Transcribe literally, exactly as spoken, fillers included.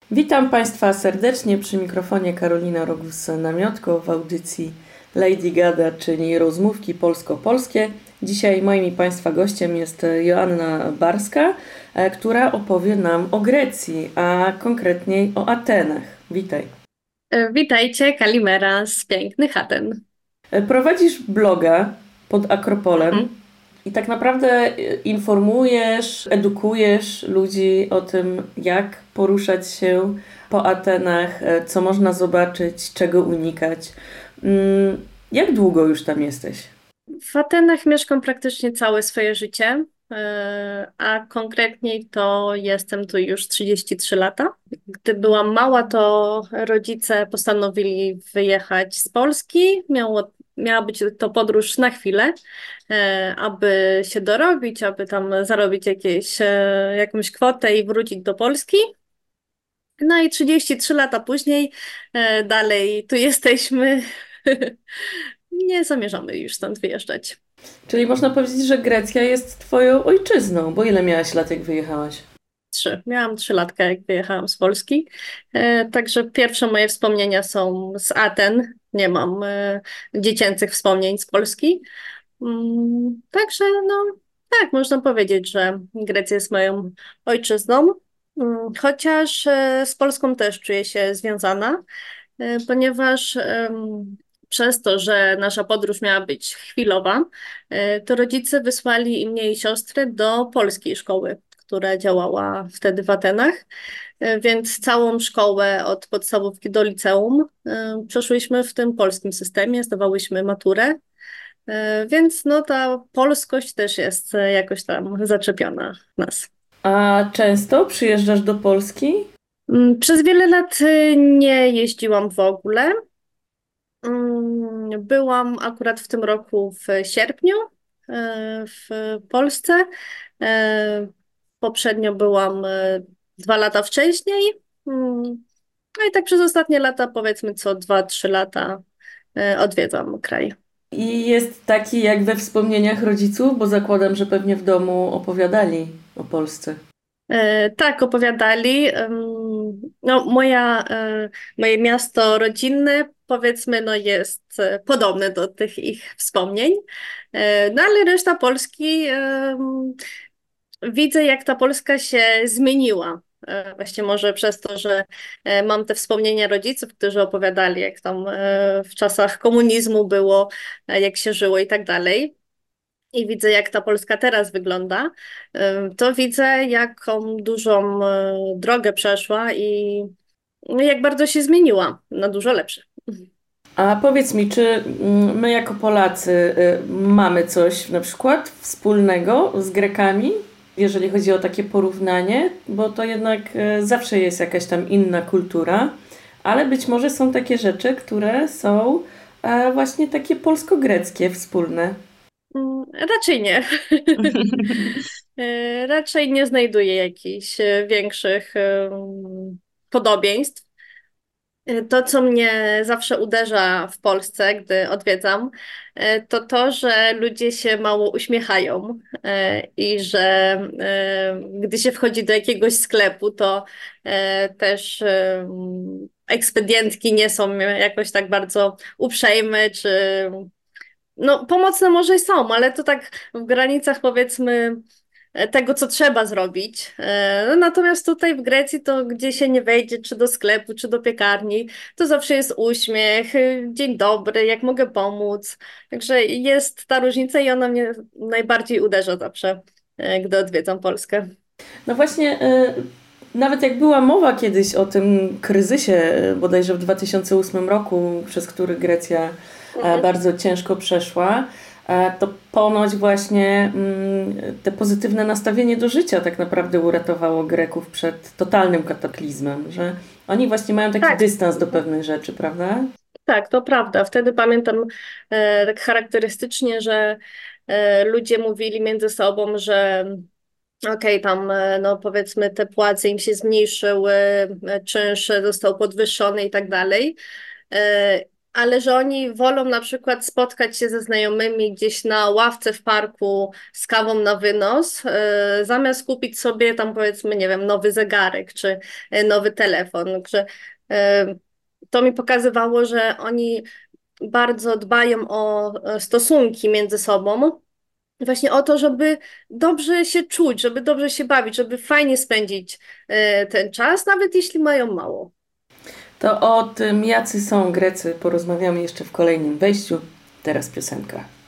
Witam Państwa serdecznie przy mikrofonie Karolina Rogus-Namiotko w audycji Lady Gada, czyli rozmówki polsko-polskie. Dzisiaj moim i Państwa gościem jest Joanna Barska, która opowie nam o Grecji, a konkretniej o Atenach. Witaj. Witajcie, Kalimera z pięknych Aten. Prowadzisz bloga pod Akropolem Mhm. i tak naprawdę informujesz, edukujesz ludzi o tym, jak poruszać się po Atenach, co można zobaczyć, czego unikać. Jak długo już tam jesteś? W Atenach mieszkam praktycznie całe swoje życie, e, a konkretniej to jestem tu już trzydzieści trzy lata. Gdy byłam mała, to rodzice postanowili wyjechać z Polski. Miało, miała być to podróż na chwilę, e, aby się dorobić, aby tam zarobić jakieś, e, jakąś kwotę i wrócić do Polski. No i trzydzieści trzy lata później, e, dalej tu jesteśmy. Nie zamierzamy już stąd wyjeżdżać. Czyli można powiedzieć, że Grecja jest twoją ojczyzną, bo ile miałaś lat, jak wyjechałaś? Trzy. Miałam trzylatka, jak wyjechałam z Polski. E, także pierwsze moje wspomnienia są z Aten. Nie mam e, dziecięcych wspomnień z Polski. Mm, także no tak, można powiedzieć, że Grecja jest moją ojczyzną. Mm, chociaż e, z Polską też czuję się związana, e, ponieważ em, przez to, że nasza podróż miała być chwilowa, e, to rodzice wysłali i mnie i siostrę do polskiej szkoły, która działała wtedy w Atenach. E, Więc całą szkołę od podstawówki do liceum e, przeszłyśmy w tym polskim systemie, zdawałyśmy maturę. E, Więc no ta polskość też jest e, jakoś tam zaczepiona w nas. A często przyjeżdżasz do Polski? Mm, Przez wiele lat e, nie jeździłam w ogóle. Mm, Byłam akurat w tym roku w sierpniu e, w Polsce. E, Poprzednio byłam e, dwa lata wcześniej. Mm, No i tak przez ostatnie lata, powiedzmy co dwa, trzy lata e, odwiedzam kraj. I jest taki jak we wspomnieniach rodziców, bo zakładam, że pewnie w domu opowiadali o Polsce. E, Tak, opowiadali. Em, No, moja, e, moje miasto rodzinne, powiedzmy, no jest e, podobne do tych ich wspomnień. E, No, ale reszta Polski, em, widzę, jak ta Polska się zmieniła. E, Właśnie może przez to, że e, mam te wspomnienia rodziców, którzy opowiadali, jak tam e, w czasach komunizmu było, e, jak się żyło i tak dalej. I widzę, jak ta Polska teraz wygląda, ym, to widzę, jaką dużą e, drogę przeszła i no, jak bardzo się zmieniła na dużo lepsze. A powiedz mi, czy mm, my jako Polacy y, mamy coś na przykład wspólnego z Grekami, jeżeli chodzi o takie porównanie, bo to jednak y, zawsze jest jakaś tam inna kultura, ale być może są takie rzeczy, które są e, właśnie takie polsko-greckie wspólne. Mm, Raczej nie. E, Raczej nie znajduję jakichś e, większych em, podobieństw. E, To, co mnie zawsze uderza w Polsce, gdy odwiedzam, e, to to, że ludzie się mało uśmiechają e, i że e, gdy się wchodzi do jakiegoś sklepu, to e, też e, ekspedientki nie są jakoś tak bardzo uprzejme, czy no pomocne może i są, ale to tak w granicach powiedzmy e, tego, co trzeba zrobić. E, no, natomiast tutaj w Grecji to gdzie się nie wejdzie, czy do sklepu, czy do piekarni, to zawsze jest uśmiech, y, dzień dobry, jak mogę pomóc. Także jest ta różnica i ona mnie najbardziej uderza zawsze, e, gdy odwiedzam Polskę. No właśnie, e, nawet jak była mowa kiedyś o tym kryzysie, e, bodajże w dwa tysiące ósmym roku, przez który Grecja e, Mhm. bardzo ciężko przeszła, e, to ponoć właśnie mm, te pozytywne nastawienie do życia tak naprawdę uratowało Greków przed totalnym kataklizmem, że oni właśnie mają taki Tak. dystans do pewnych rzeczy, prawda? Tak, to prawda. Wtedy pamiętam e, tak charakterystycznie, że e, ludzie mówili między sobą, że okej, tam e, no powiedzmy te płace im się zmniejszyły, e, czynsz został podwyższony i tak dalej. E, ale że oni wolą na przykład spotkać się ze znajomymi gdzieś na ławce w parku z kawą na wynos, e, zamiast kupić sobie tam powiedzmy, nie wiem, nowy zegarek czy e, nowy telefon. Że, e, to mi pokazywało, że oni bardzo dbają o e, stosunki między sobą. Właśnie o to, żeby dobrze się czuć, żeby dobrze się bawić, żeby fajnie spędzić e, ten czas, nawet jeśli mają mało. To o tym, jacy są Grecy, porozmawiamy jeszcze w kolejnym wejściu. Teraz piosenka.